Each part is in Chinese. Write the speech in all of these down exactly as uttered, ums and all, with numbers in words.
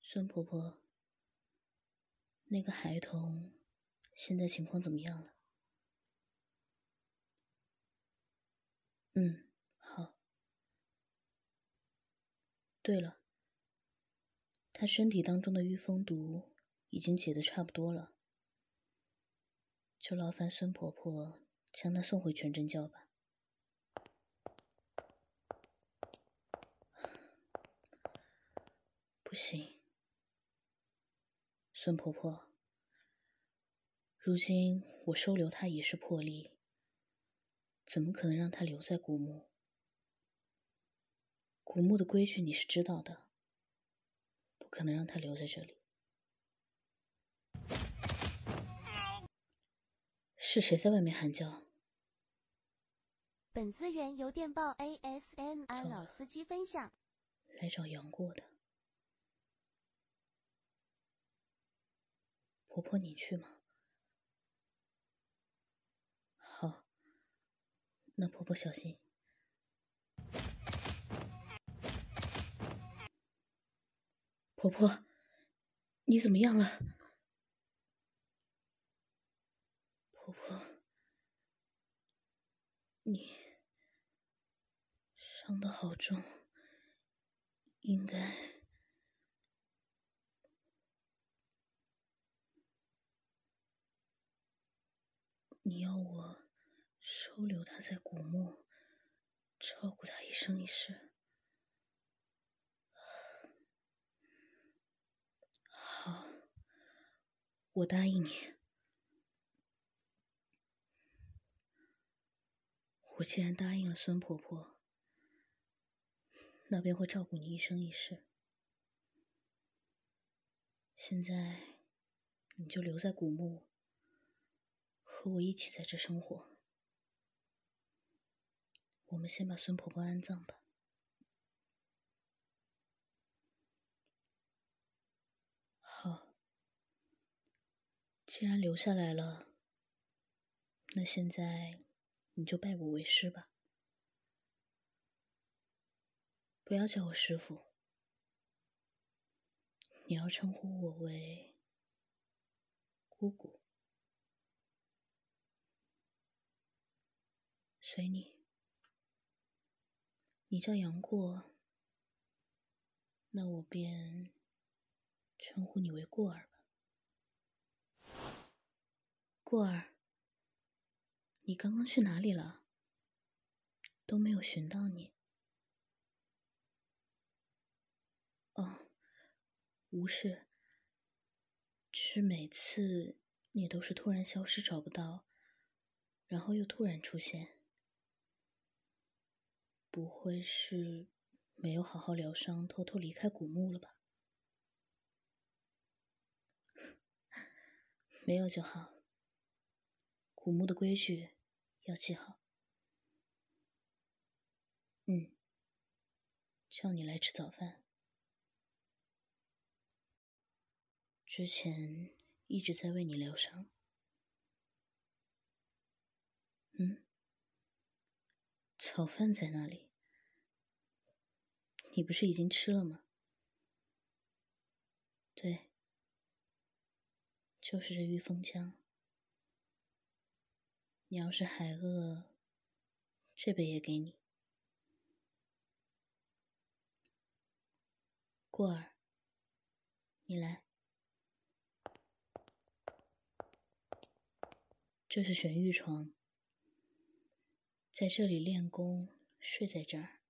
孙婆婆，那个孩童现在情况怎么样了？嗯，好。对了，他身体当中的御风毒已经解得差不多了，就劳烦孙婆婆将他送回全真教吧。不行，孙婆婆，如今我收留他已是破例，怎么可能让他留在古墓？古墓的规矩你是知道的，不可能让他留在这里。是谁在外面喊叫？ 本资源由电报 A S M R 老司机分享。 来找杨过的。婆婆，你去吗？好，那婆婆小心。婆婆，你怎么样了？婆婆，你伤得好重，应该……你要我收留她在古墓，照顾她一生一世。好，我答应你。我既然答应了孙婆婆，那便会照顾你一生一世。现在你就留在古墓，和我一起在这生活。我们先把孙婆婆安葬吧。好，既然留下来了，那现在你就拜我为师吧。不要叫我师父，你要称呼我为姑姑。随你。你叫杨过，那我便称呼你为过儿吧。过儿，你刚刚去哪里了？都没有寻到你。哦，无事，只是每次你都是突然消失找不到，然后又突然出现。不会是没有好好疗伤，偷偷离开古墓了吧？没有就好，古墓的规矩要记好。嗯，叫你来吃早饭。之前一直在为你疗伤。嗯，早饭在那里，你不是已经吃了吗？对，就是这御风浆。你要是还饿，这杯也给你。过儿，你来。这是玄玉床，在这里练功，睡在这儿。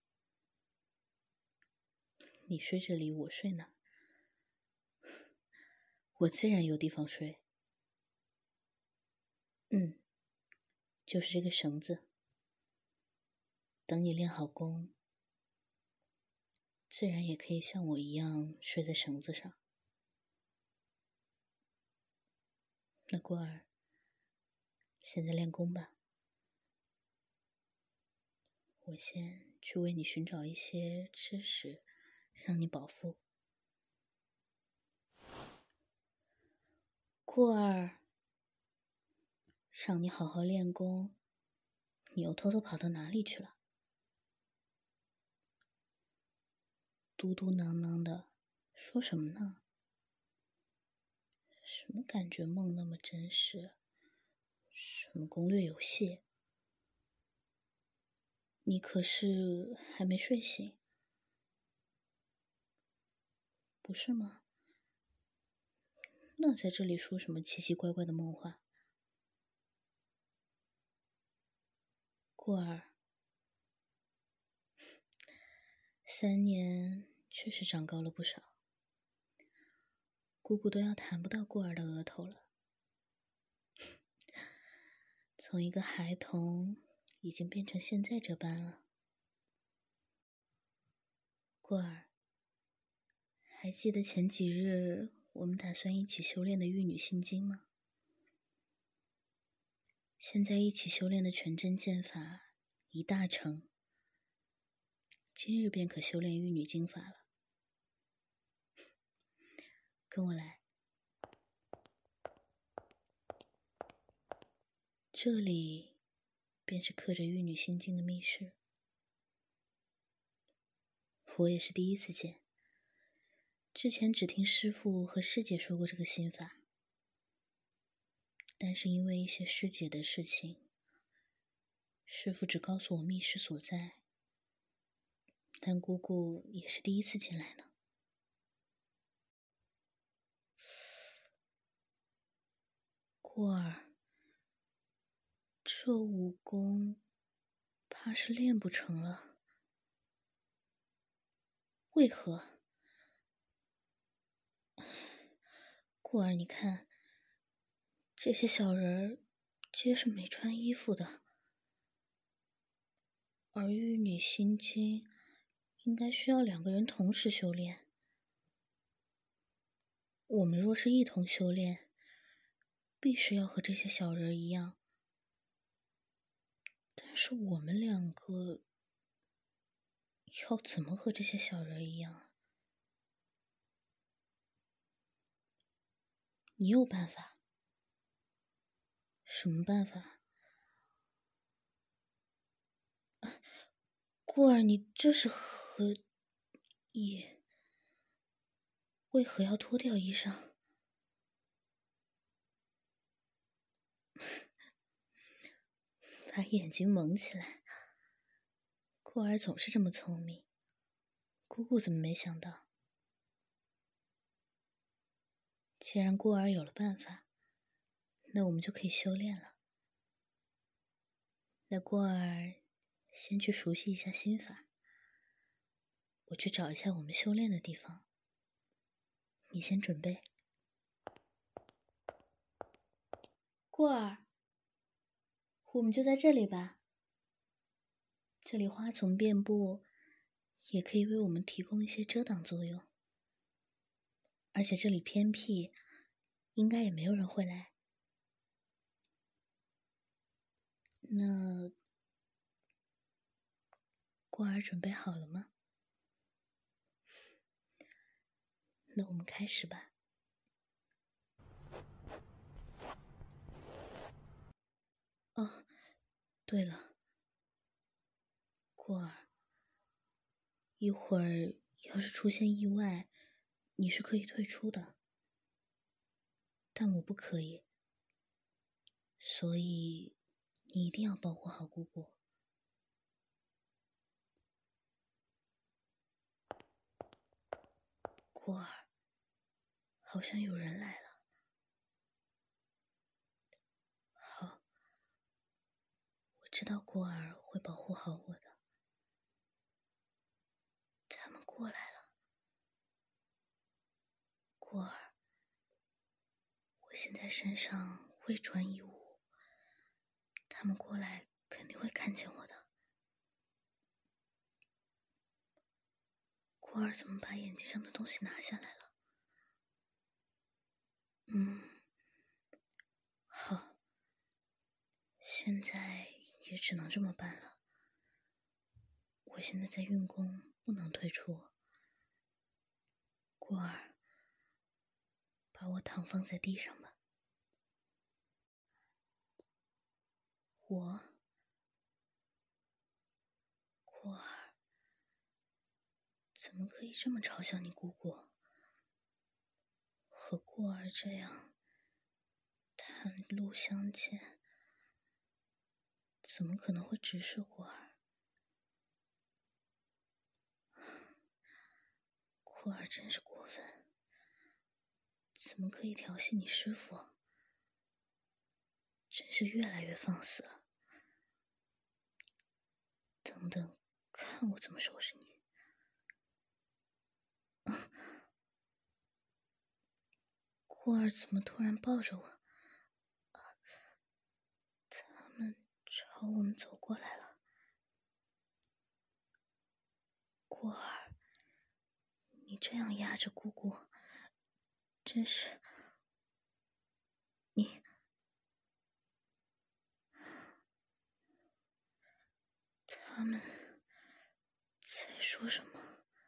你睡这里，我睡哪？我自然有地方睡。嗯，就是这个绳子。等你练好功，自然也可以像我一样睡在绳子上。那过儿，现在练功吧。我先去为你寻找一些吃食，让你饱腹。过儿，让你好好练功，你又偷偷跑到哪里去了？嘟嘟囔囔的说什么呢？什么感觉梦那么真实？什么攻略游戏？你可是还没睡醒，不是吗？那在这里说什么奇奇怪怪的梦话？过儿，三年确实长高了不少，姑姑都要弹不到过儿的额头了。从一个孩童已经变成现在这般了。过儿，还记得前几日我们打算一起修炼的玉女心经吗？现在一起修炼的全真剑法已大成，今日便可修炼玉女经法了。跟我来，这里便是刻着玉女心经的密室。我也是第一次见，之前只听师父和师姐说过这个心法，但是因为一些师姐的事情，师父只告诉我密室所在，但姑姑也是第一次进来呢。过儿，这武功怕是练不成了。为何？过儿，你看，这些小人儿皆是没穿衣服的，而玉女心经应该需要两个人同时修炼。我们若是一同修炼，必是要和这些小人一样，但是我们两个要怎么和这些小人一样啊？你有办法？什么办法？啊，孤儿，你这是何意？为何要脱掉衣裳？把眼睛蒙起来。孤儿总是这么聪明，姑姑怎么没想到？既然孤儿有了办法，那我们就可以修炼了。那过儿先去熟悉一下心法，我去找一下我们修炼的地方。你先准备。过儿，我们就在这里吧。这里花丛遍布，也可以为我们提供一些遮挡作用。而且这里偏僻，应该也没有人会来。那过儿准备好了吗？那我们开始吧。哦，对了，过儿，一会儿要是出现意外，你是可以退出的，但我不可以，所以你一定要保护好姑姑。过儿，好像有人来了。好，我知道过儿会保护好我的。他们过来了。过儿，我现在身上未穿衣物，他们过来肯定会看见我的。过儿怎么把眼睛上的东西拿下来了？嗯，好，现在也只能这么办了。我现在在运功，不能退出。过儿，把我躺放在地上吧。我，过儿，怎么可以这么嘲笑你姑姑？ 和过儿这样袒露相见，怎么可能会直视过儿？过儿真是过分，怎么可以调戏你师父？真是越来越放肆了。等等，看我怎么收拾你！啊！过儿怎么突然抱着我？啊！他们朝我们走过来了。过儿，你这样压着姑姑，真是……你……他们在说什么？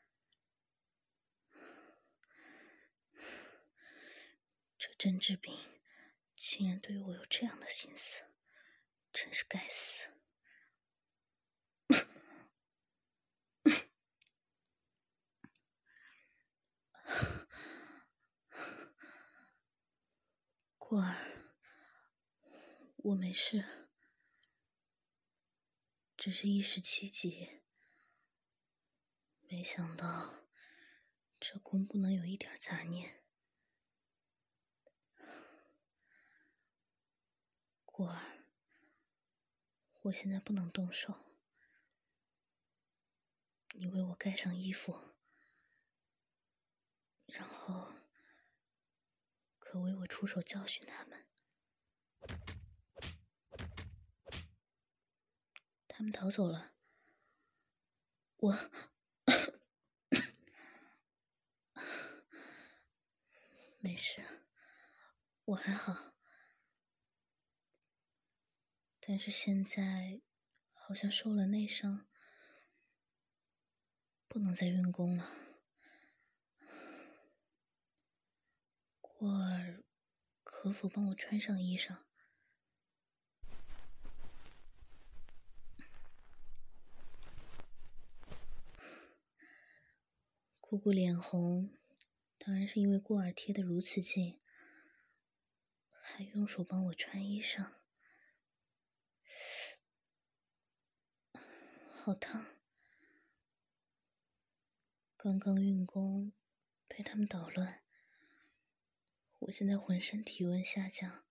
这甄志斌竟然对我有这样的心思，真是该死！过儿，我没事，只是一时气急，没想到这宫不能有一点杂念。过儿，我现在不能动手，你为我盖上衣服，然后可为我出手教训他们。他们逃走了，我没事，我还好，但是现在好像受了内伤，不能再运功了。过儿，可否帮我穿上衣裳？姑姑脸红，当然是因为过儿贴得如此近，还用手帮我穿衣裳，好烫！刚刚运功被他们捣乱，我现在浑身体温下降，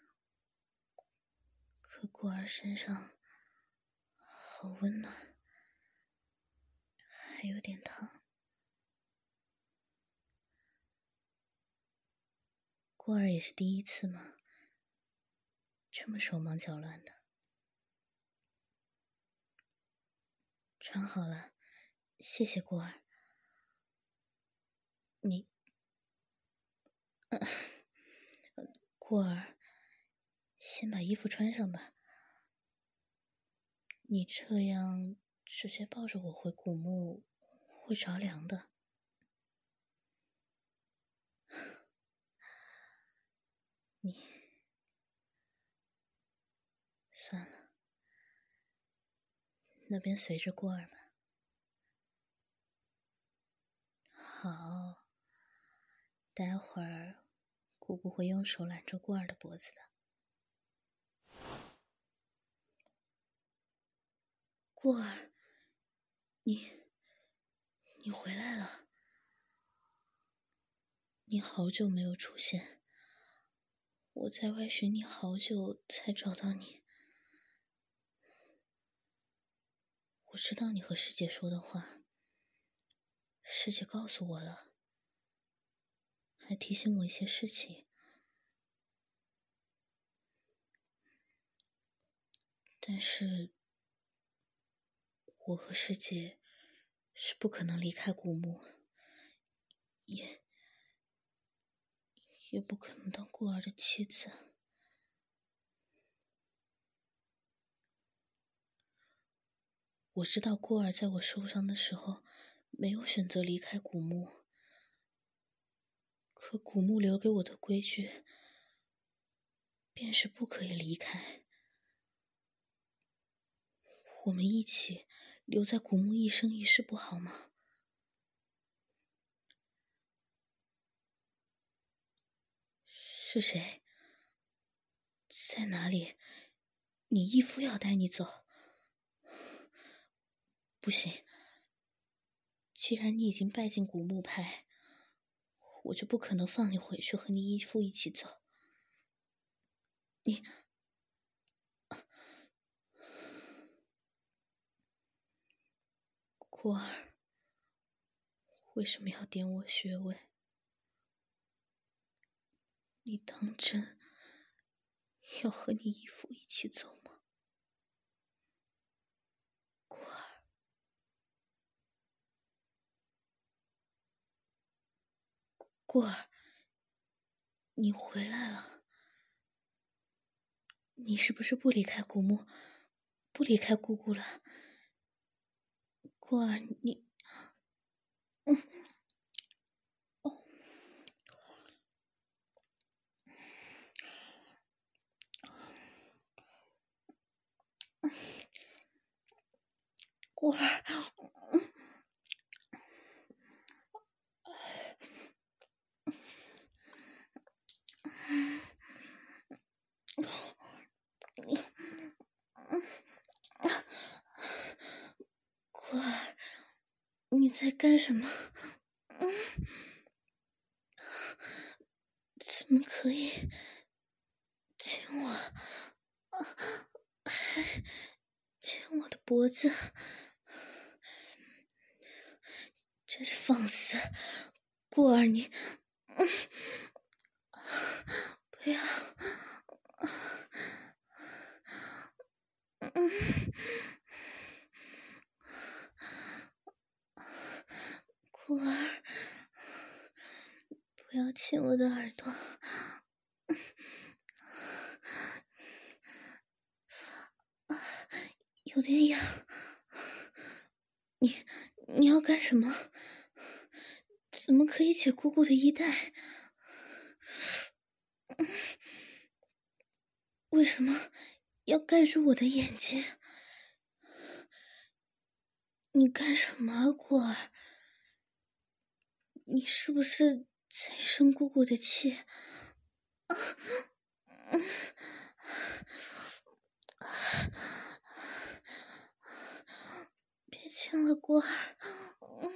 可过儿身上好温暖，还有点烫。过儿也是第一次吗？这么手忙脚乱的。穿好了，谢谢过儿。你，呃，过儿，先把衣服穿上吧。你这样直接抱着我回古墓，会着凉的。你，算了，那边随着过儿吧。好，待会儿姑姑会用手揽住过儿的脖子的。过儿，你，你回来了。你好久没有出现，我在外寻你好久才找到你。我知道你和师姐说的话，师姐告诉我了，还提醒我一些事情。但是，我和师姐是不可能离开古墓，也也不可能当过儿的妻子。我知道过儿在我受伤的时候没有选择离开古墓，可古墓留给我的规矩便是不可以离开。我们一起留在古墓一生一世不好吗？ 是谁？在哪里？你义父要带你走。不行，既然你已经拜进古墓派，我就不可能放你回去和你义父一起走。你，孤儿，为什么要点我穴位？你当真要和你义父一起走吗？孤儿，孤儿，你回来了。你是不是不离开古墓，不离开姑姑了？孤儿，你，嗯，哦，孤儿，嗯。孤儿，你在干什么？嗯，怎么可以亲我？还牵我的脖子，真是放肆！孤儿，你，嗯，不要，嗯，孤儿，不要亲我的耳朵，有点痒。你，你要干什么？怎么可以解姑姑的衣带？为什么要盖住我的眼睛？你干什么啊，孤儿？你是不是在生姑姑的气？啊，嗯，别亲了，孤儿。嗯，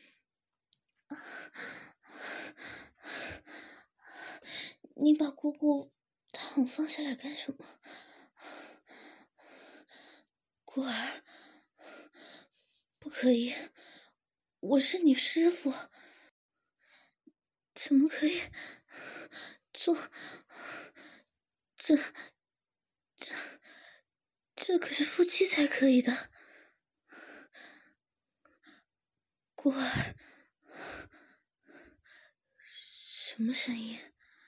你把姑姑躺放下来干什么？孤儿，不可以，我是你师父，怎么可以做？这这这可是夫妻才可以的。孤儿，什么声音？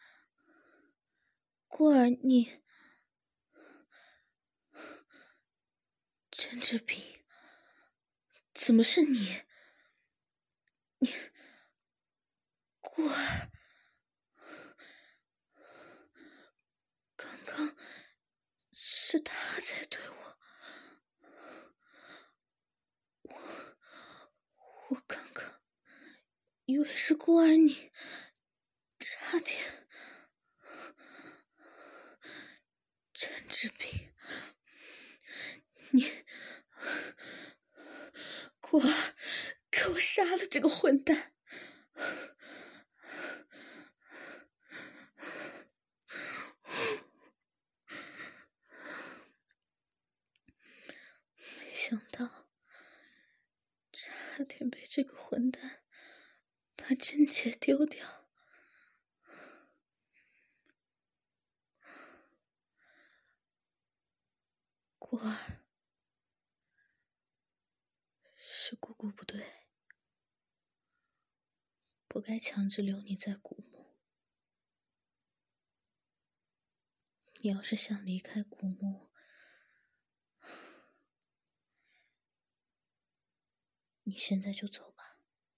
孤儿，你甄志斌，怎么是你？你，孤儿，刚刚是他在对我，我我刚刚以为是孤儿你，差点。甄志斌，你，孤儿，给我杀了这个混蛋！没想到，差点被这个混蛋把贞洁丢掉。孤儿，是姑姑不对，不该强制留你在古墓。你要是想离开古墓，你现在就走吧。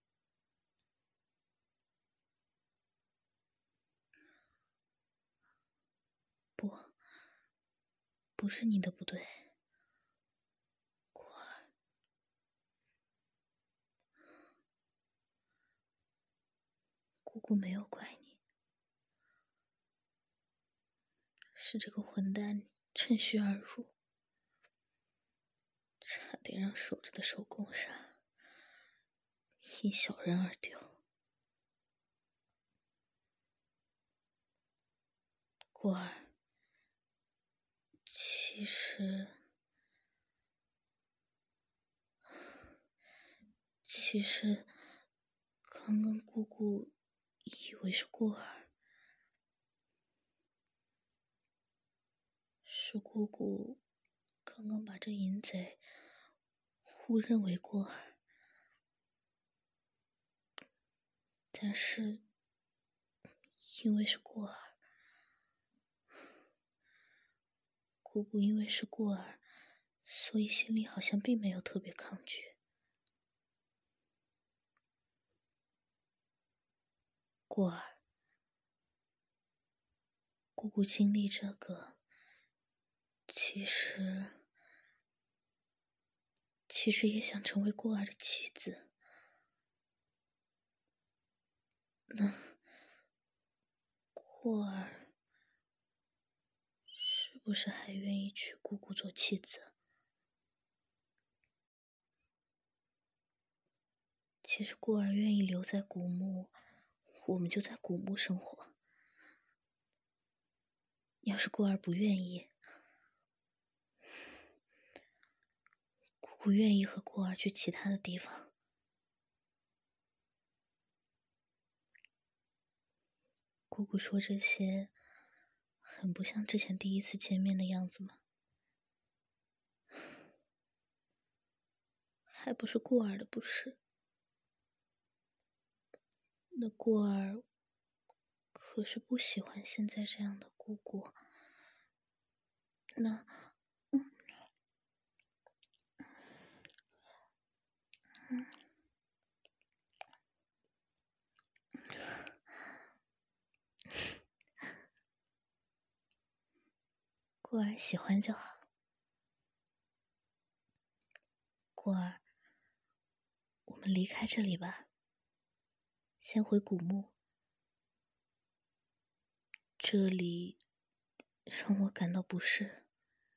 不，不是你的不对，孤儿，姑姑没有怪你。 是这个混蛋趁虚而入，差点让守着的手工杀因小人而丢。过儿，其实其实刚刚姑姑以为是过儿，是姑姑刚刚把这淫贼误认为过儿，但是因为是过儿，姑姑因为是过儿，所以心里好像并没有特别抗拒。过儿，姑姑经历这个，其实其实也想成为过儿的妻子。那过儿是不是还愿意娶姑姑做妻子？其实过儿愿意留在古墓，我们就在古墓生活。要是过儿不愿意，姑姑愿意和过儿去其他的地方。姑姑说这些，很不像之前第一次见面的样子吗？还不是过儿的不是？那过儿可是不喜欢现在这样的姑姑。那，嗯，嗯，过儿喜欢就好。过儿，我们离开这里吧，先回古墓。这里让我感到不适。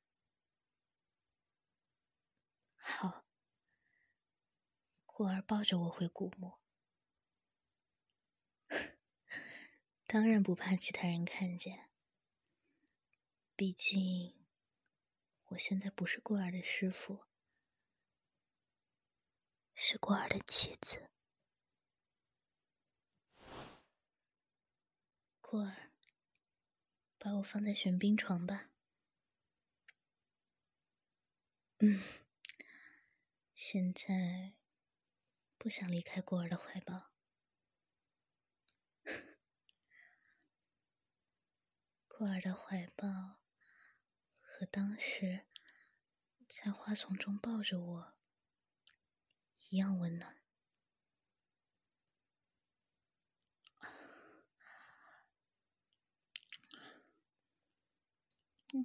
好，过儿抱着我回古墓。当然不怕其他人看见，毕竟我现在不是过儿的师傅，是过儿的妻子。过儿，把我放在玄冰床吧。嗯，现在不想离开过儿的怀抱。过儿的怀抱和当时在花丛中抱着我一样温暖。嗯，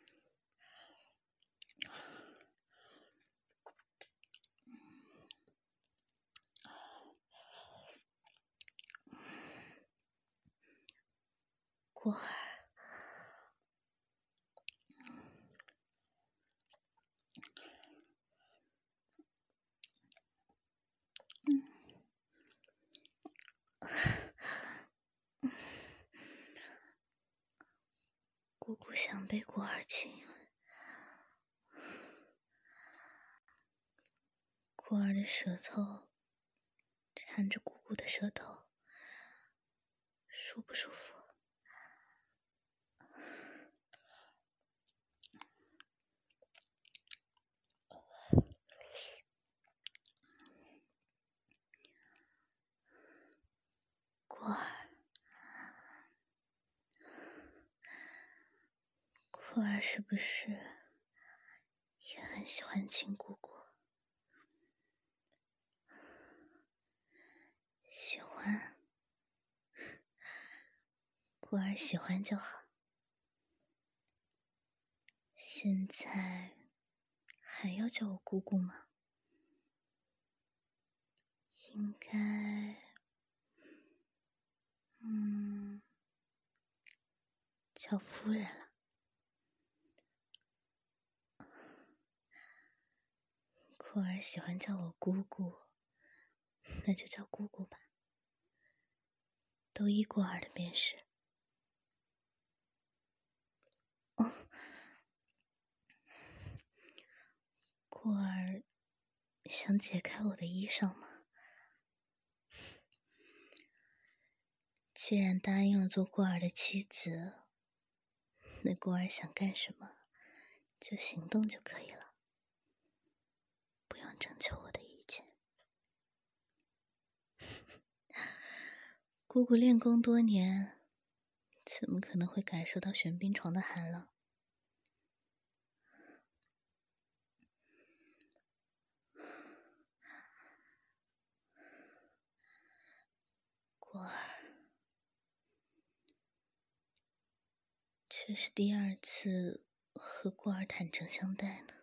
过儿，嗯，姑姑想被过儿亲。过儿的舌头缠着姑姑的舌头，舒不舒服？过儿，过儿是不是也很喜欢亲姑姑？喜欢，过儿喜欢就好。现在还要叫我姑姑吗？应该，嗯，叫夫人了。 酷儿喜欢叫我姑姑，那就叫姑姑吧，都依过儿的便是。哦，过儿想解开我的衣裳吗？既然答应了做过儿的妻子，那过儿想干什么就行动就可以了，不用征求我的意见。姑姑练功多年，怎么可能会感受到玄冰床的寒冷？过儿，这是第二次和过儿坦诚相待呢。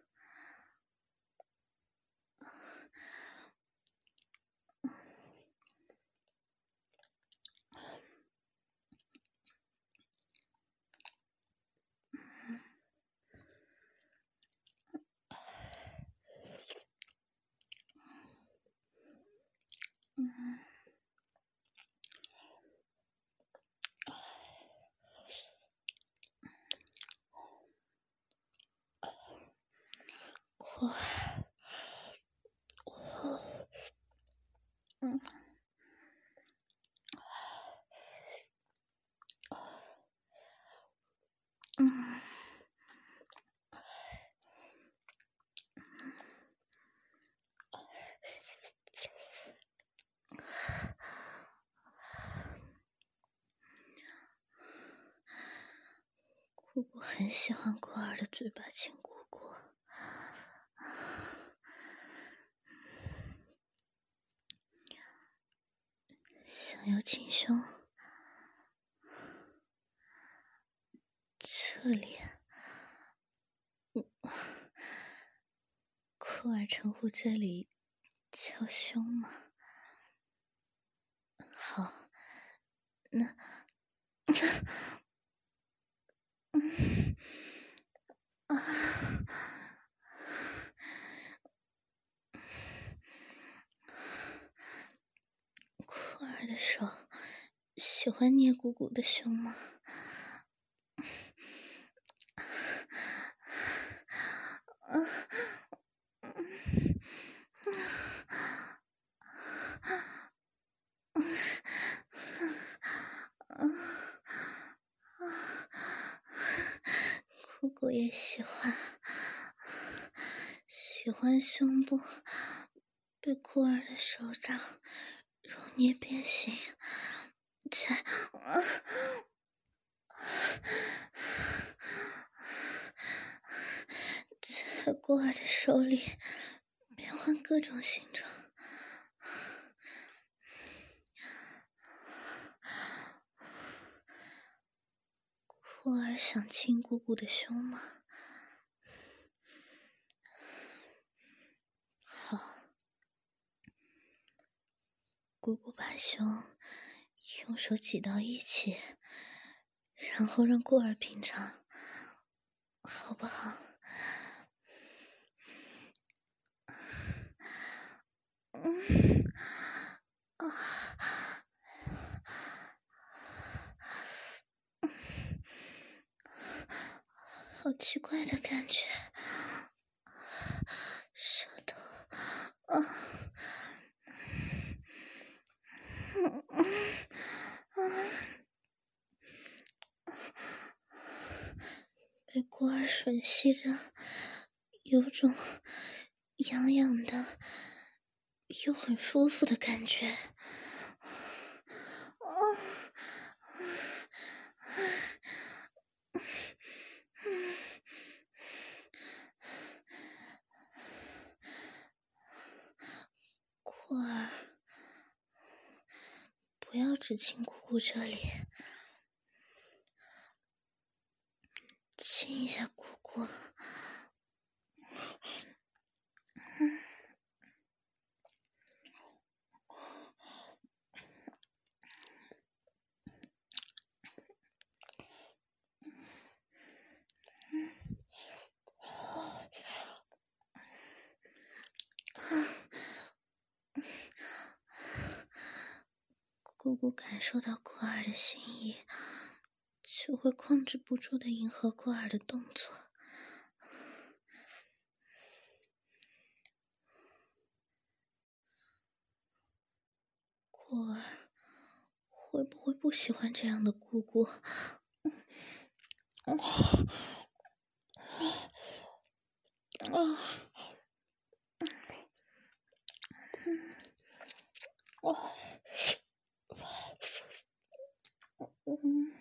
嗯，过儿，我，嗯。嗯，姑姑很喜欢过儿的嘴巴亲姑姑，想要亲胸，这里，酷儿称呼这里叫胸吗？好，那，嗯，啊，酷儿的手喜欢捏姑姑的胸吗？啊，姑姑也喜欢，喜欢胸部被酷儿的手掌揉捏变形，在啊，在酷儿的手里变换各种形状。酷儿想亲姑姑的胸吗？好，姑姑把胸用手挤到一起，然后让过儿品尝，好不好？嗯，啊，好奇怪的感觉，舌头，啊，嗯嗯啊，被过儿吮吸着，有种痒痒的又很舒服的感觉。哦，过儿，不要只亲姑姑这里，亲一下姑姑。 姑姑感受到过儿的心意，就会控制不住的迎合过儿的动作。过儿会不会不喜欢这样的姑姑？啊啊！哦，嗯，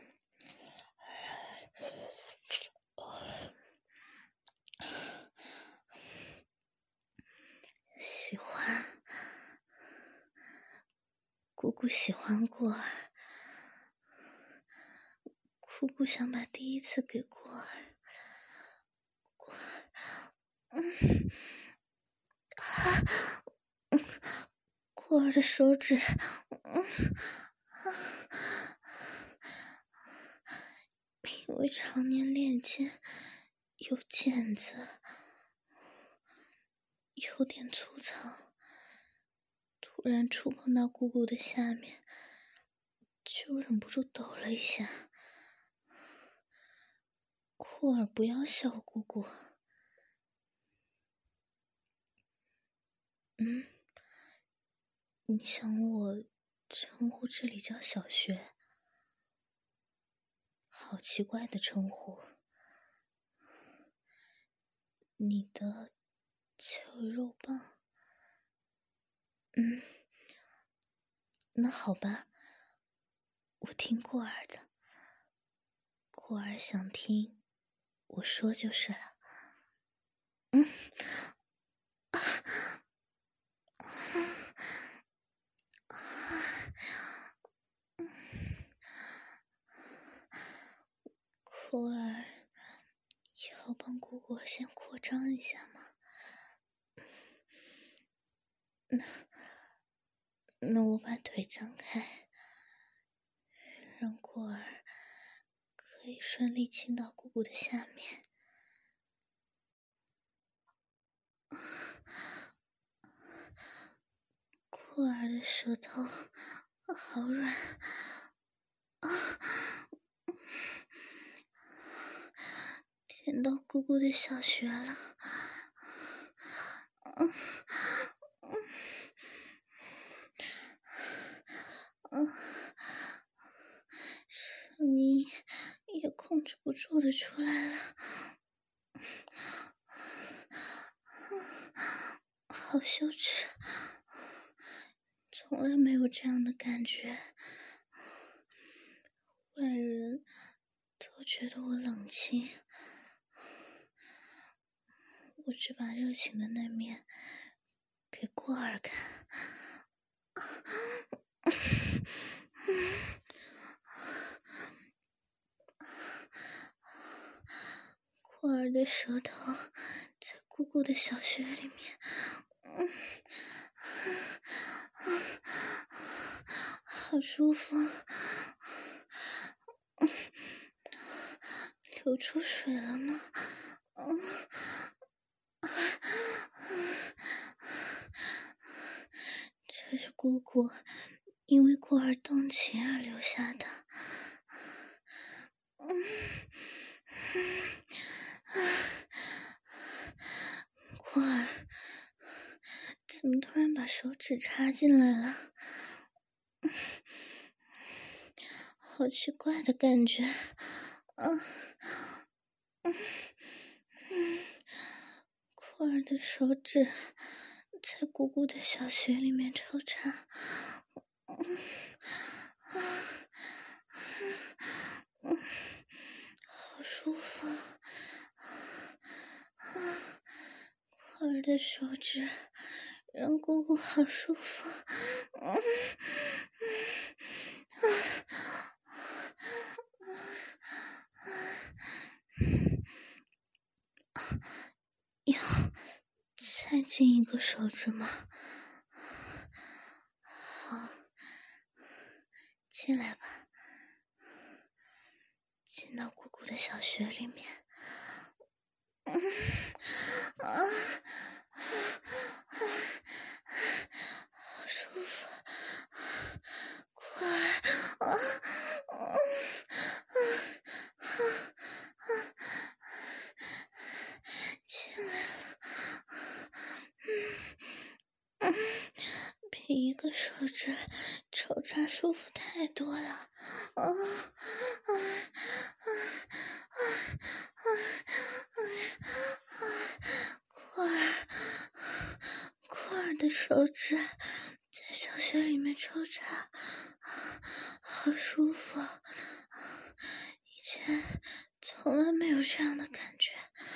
喜欢，姑姑喜欢过儿，姑姑想把第一次给过儿，过儿，嗯，啊，嗯，过儿的手指，嗯，啊，因为常年练剑，有茧子，有点粗糙，突然触碰到姑姑的下面，就忍不住抖了一下。过儿，不要笑姑姑。嗯，你想我称呼这里叫小学？好奇怪的称呼。你的球肉棒。嗯，那好吧，我听过儿的。过儿想听，我说就是了。嗯，啊啊啊！过儿，要帮姑姑先扩张一下吗？那那我把腿张开，让过儿可以顺利亲到姑姑的下面。过儿的舌头好软啊！舔到姑姑的小穴了。嗯嗯嗯，声音也控制不住的出来了。好羞耻，从来没有这样的感觉。外人都觉得我冷清，我只把热情的那面给过儿看。过儿的舌头在姑姑的小穴里面，嗯，好舒服，流出水了吗？嗯，这是姑姑因为过儿动情而留下的。嗯，过儿，怎么突然把手指插进来了？好奇怪的感觉。嗯嗯嗯，过儿的手指在姑姑的小穴里面抽插。嗯啊嗯，好舒服啊！过儿的手指让姑姑好舒服。嗯嗯啊！要再进一个手指吗？好，进来吧，进到姑姑的小穴里面。嗯啊啊啊！好舒服，过儿， 指抽插舒服太多了，啊啊啊啊啊啊！库尔，库尔的手指在小穴里面抽插，好舒服，以前从来没有这样的感觉。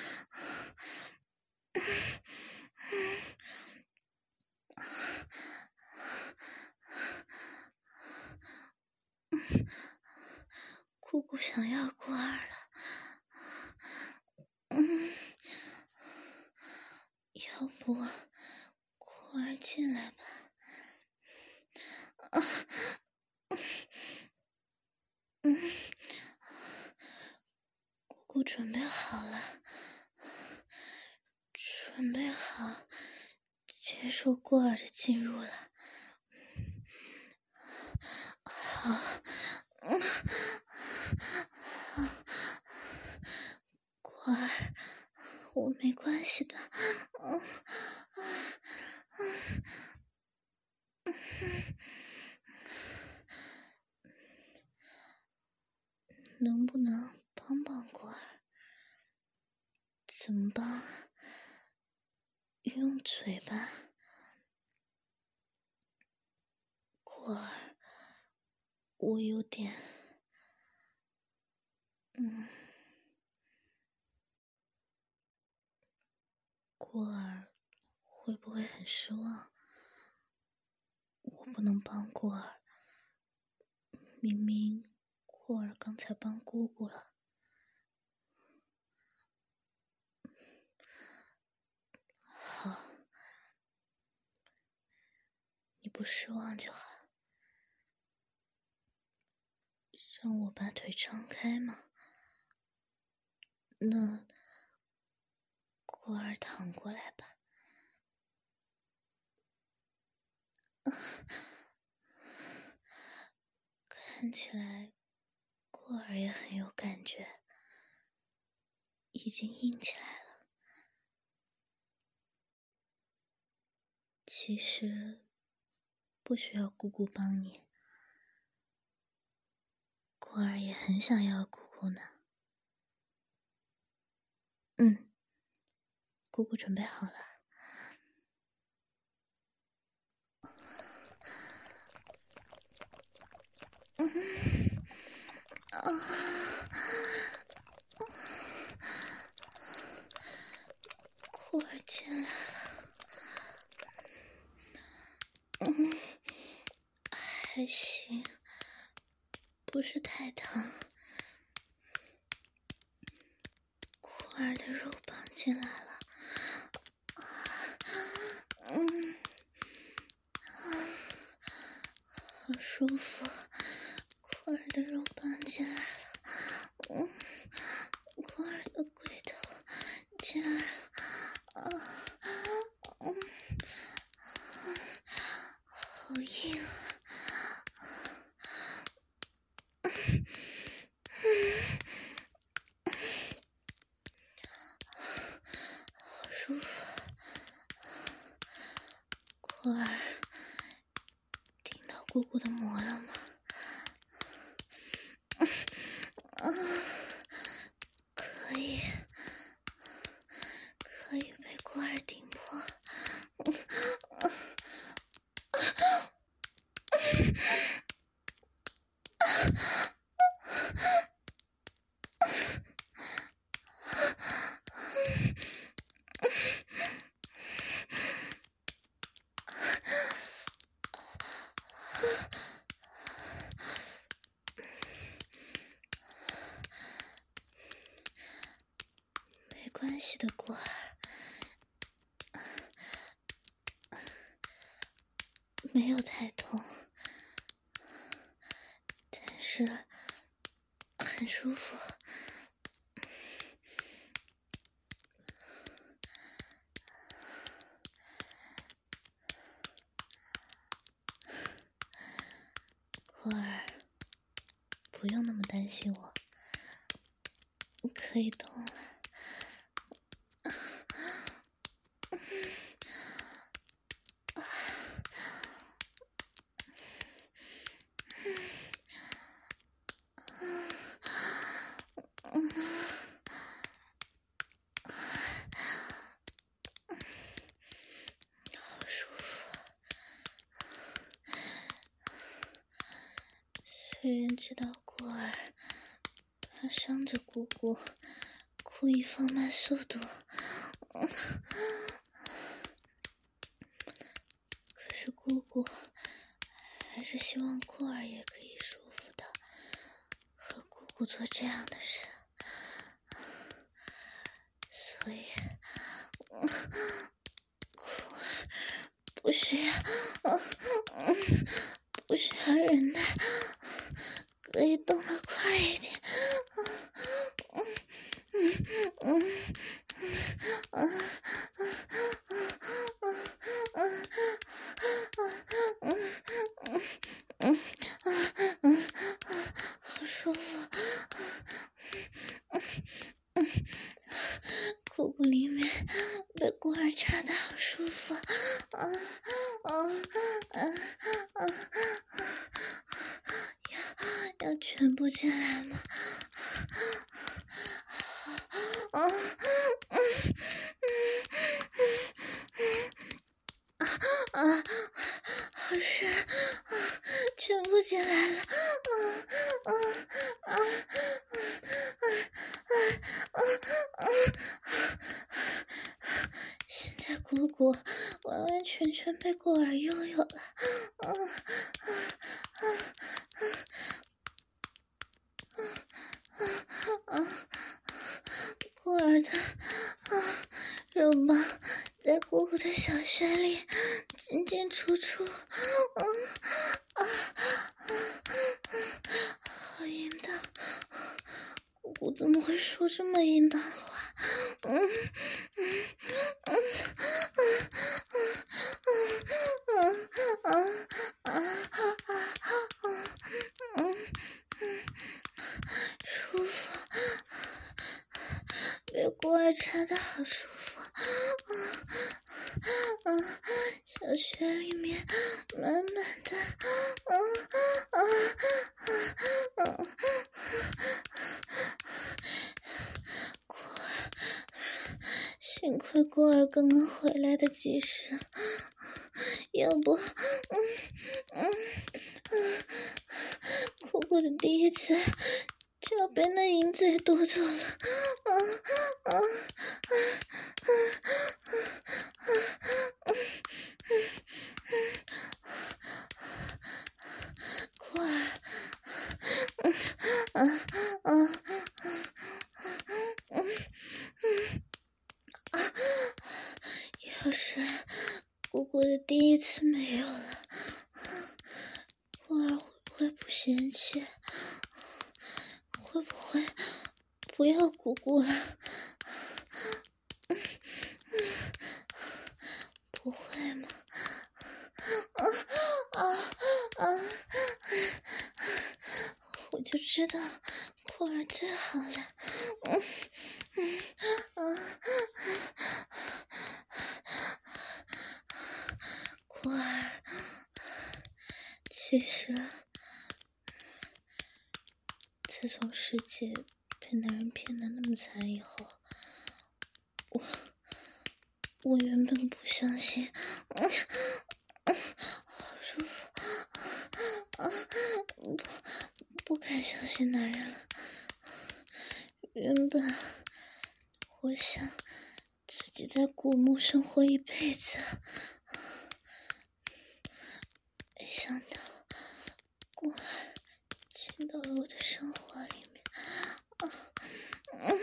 姑姑想要顾儿了，嗯，要不顾儿进来吧？啊，嗯，姑姑准备好了，准备好接受顾儿的进入了。好，嗯，好，顾儿，我没关系的，嗯，啊，啊，嗯，能不能帮帮顾儿？怎么帮？用嘴巴。顾儿，我有点，嗯，顾儿会不会很失望？我不能帮顾儿，明明顾儿刚才帮姑姑了。好，你不失望就好。让我把腿张开嘛。那顾儿躺过来吧。啊，看起来顾儿也很有感觉，已经硬起来了。其实不需要姑姑帮你，顾儿也很想要姑姑呢。嗯，姑姑准备好了。嗯，啊，顾儿进来了。嗯，还行，不是太疼。顾儿的肉棒进来了。嗯，啊，好舒服。顾儿的肉棒进来了。嗯，顾儿的龟头进来了。啊，嗯，好硬啊。嗯，好舒服。顾儿听到姑姑的膜了吗？啊，可以，可以被顾儿顶破。啊，没关系的，顾儿，没有太痛，但是很舒服。顾儿，不用那么担心我，可以动了。 被人知道过儿他伤着姑姑，故意放慢速度。可是姑姑还是希望过儿也可以舒服的和姑姑做这样的事，所以过儿不需要，不需要忍耐，可以动得快一点。好舒服，姑姑里面被过儿插得好舒服，啊啊啊啊！要要全部进来吗？啊嗯啊啊！好深啊！全部进来了！啊啊啊啊啊啊！现在姑姑完完全全被过儿拥有了！啊啊啊啊啊！过儿的啊肉棒在姑姑的小穴里进进出出，嗯啊啊啊！好淫荡！姑姑怎么会说这么淫荡的话？嗯嗯嗯嗯嗯嗯啊啊啊嗯嗯，舒服。被过儿插得好舒服，嗯嗯，小穴里面满满的，嗯嗯嗯嗯，过儿，幸亏过儿刚刚回来的及时，要不，嗯嗯嗯，姑姑的第一次就要被那淫贼夺走了，嗯嗯嗯过儿，嗯嗯嗯嗯嗯啊！要是姑姑的第一次没有了，过儿会不会不嫌弃？会不会不要姑姑了？不会吗？啊啊啊！我就知道过儿最好了。嗯嗯啊！过儿，其实自从师姐被男人骗得那么惨以后，我我原本不相信，嗯嗯，好舒服，啊，不不敢相信男人了。原本我想自己在古墓生活一辈子，没想到过儿进到了我的生活里面，啊，嗯，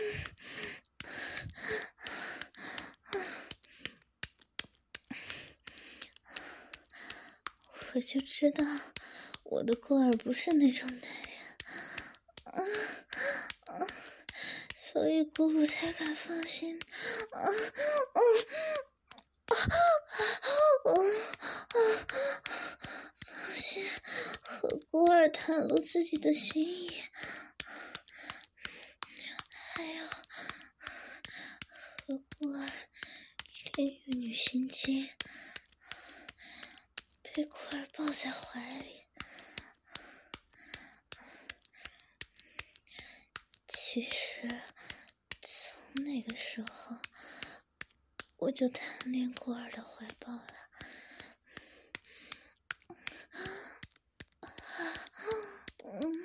我就知道我的过儿不是那种男人，啊啊，所以姑姑才敢放心，啊啊啊啊啊！放心和过儿袒露自己的心意，还有和过儿炼狱女心经，被过儿抱在怀里。其实从那个时候我就贪恋过儿的怀抱了。嗯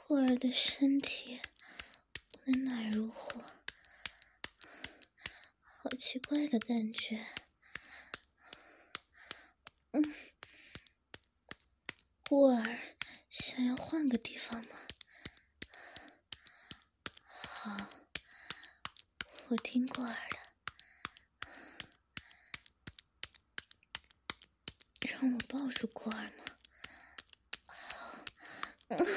过儿的身体温暖如火，好奇怪的感觉。嗯，过儿想要换个地方吗？好，我听过儿的，让我抱住过儿吗？好，嗯，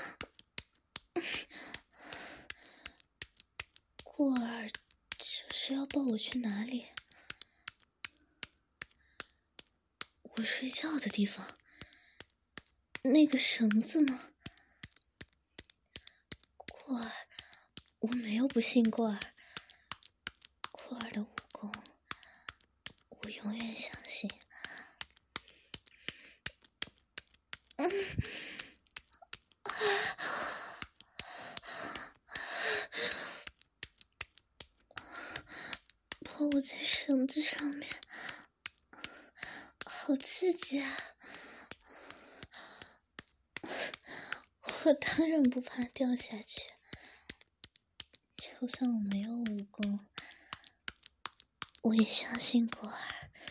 过儿这是要抱我去哪里？我睡觉的地方，那个绳子吗？过儿，我没有不信过儿，过儿的武功，我永远相信。嗯，啊，抱我在绳子上面，好刺激啊！我当然不怕掉下去，就算我没有武功，我也相信过儿。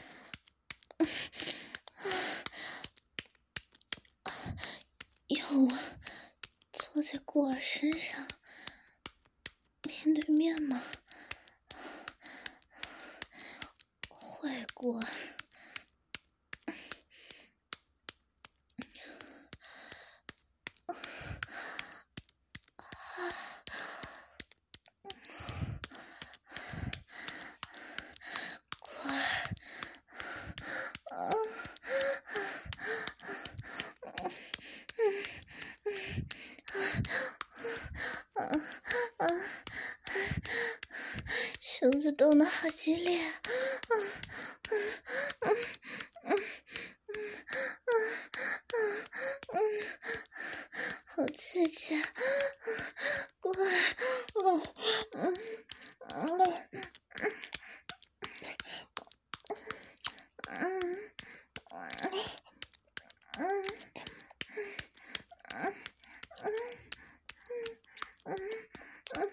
要我坐在过儿身上面对面吗？坏过儿，过儿，啊，啊啊！绳子动得好激烈，啊啊啊啊啊啊啊！好刺激啊！过儿，哦，嗯嗯嗯嗯嗯嗯嗯。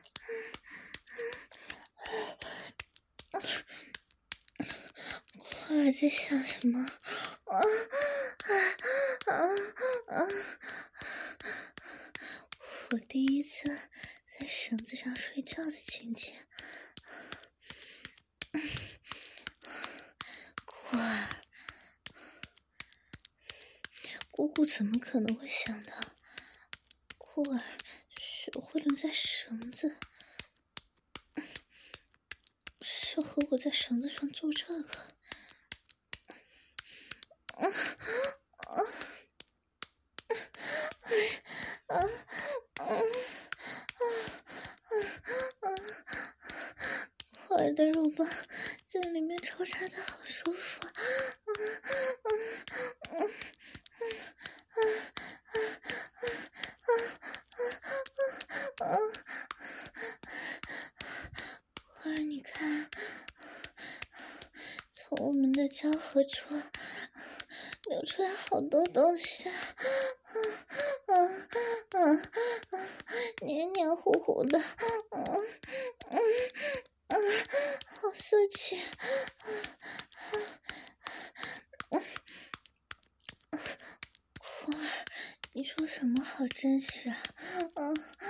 过儿在想什么？啊啊啊啊！我第一次在绳子上睡觉的情景。过儿，姑姑怎么可能会想到过儿学会了在绳子，是和我在绳子上做这个？啊啊啊啊啊！过儿的肉棒在里面抽插的好舒服啊！啊啊啊！啊！过儿，你看，从我们的交合处流出来好多东西啊！啊啊啊！黏黏糊糊的，嗯嗯嗯，好色气！过儿，你说什么好真实啊？啊！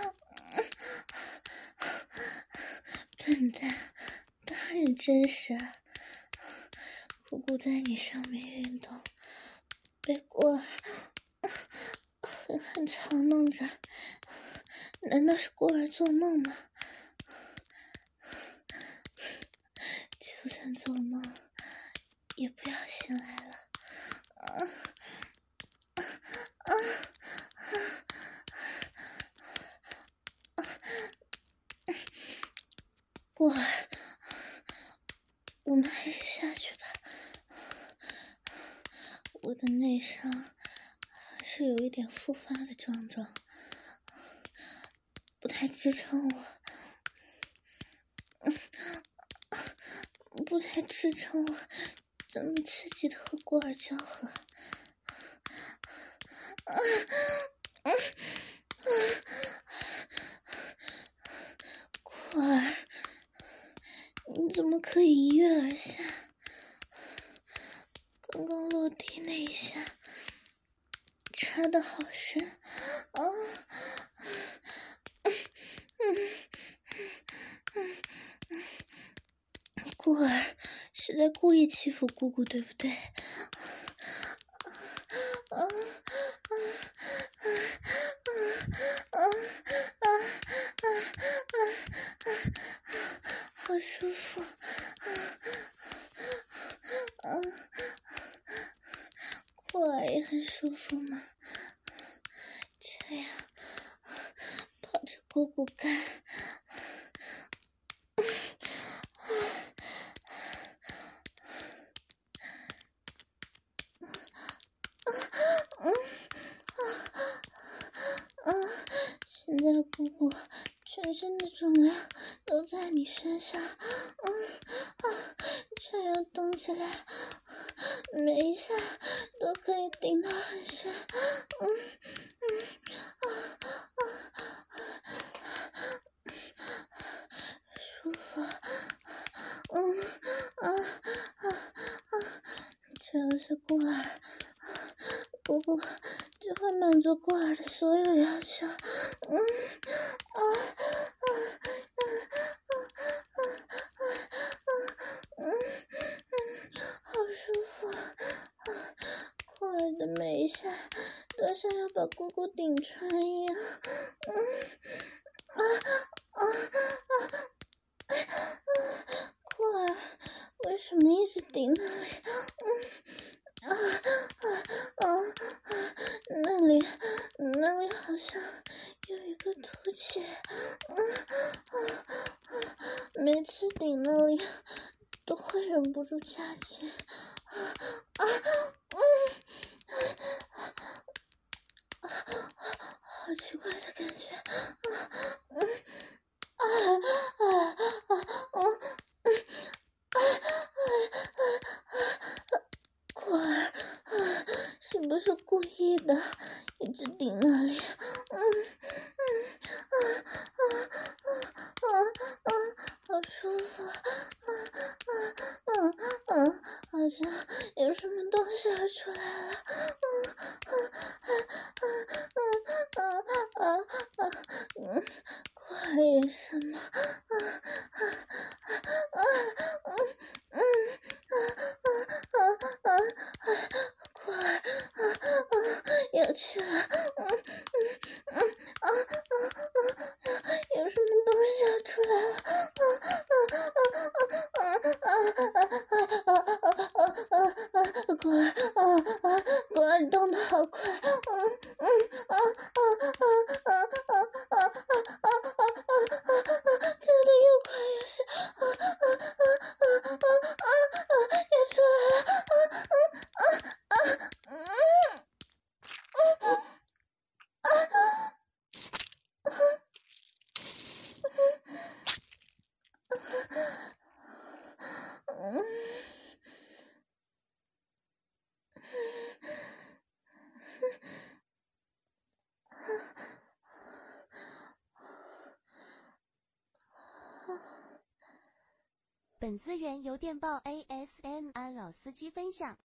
笨蛋，当然真实啊！姑姑在你上面运动，被过儿狠狠操弄着，难道是过儿做梦吗？就算做梦，也不要醒来了。啊啊啊！过儿，我们还是下去吧。我的内伤还是有一点复发的症状，不太支撑我，不太支撑我这么刺激的和过儿交合。啊啊啊！ 好深啊！嗯嗯嗯嗯，顾儿是在故意欺负姑姑，对不对？啊啊啊啊啊啊啊啊！好舒服啊！啊，顾儿也很舒服吗？这样抱着姑姑干。嗯啊！现在姑姑全身的重量都在你身上，嗯啊，这样动起来，每一下都可以顶到很深，嗯嗯啊啊啊，舒服，嗯啊啊啊！只要是顾儿，姑姑就会满足顾儿的所有要求。嗯啊啊啊啊啊啊啊嗯嗯，好舒服啊！顾儿的每一下都像要把姑姑顶穿一样。嗯啊啊啊啊！顾儿为什么一直顶那里？嗯啊啊啊啊！那里那里好像有一个凸起，嗯啊啊！每次顶那里都会忍不住夹紧，啊啊嗯啊，好奇怪的感觉，啊嗯啊啊啊嗯嗯啊啊啊！顾儿，是不是故意的？一直顶那里，嗯嗯啊啊啊啊啊，好舒服，啊啊啊啊，好像有什么东西要出来了，嗯啊啊啊啊啊啊啊，嗯，顾儿也是吗？啊啊啊啊嗯嗯啊啊啊啊啊！顾儿啊啊要去了，嗯嗯嗯啊啊啊！有什么东西要出来了？啊啊啊啊啊啊啊啊啊啊！顾儿啊啊，顾儿动得好快，嗯嗯啊啊啊啊啊啊啊啊啊啊！真的又快又是啊啊啊啊啊啊啊！要出来了，啊啊啊啊嗯嗯啊啊嗯。 本资源由电报 A S M R 老司机分享。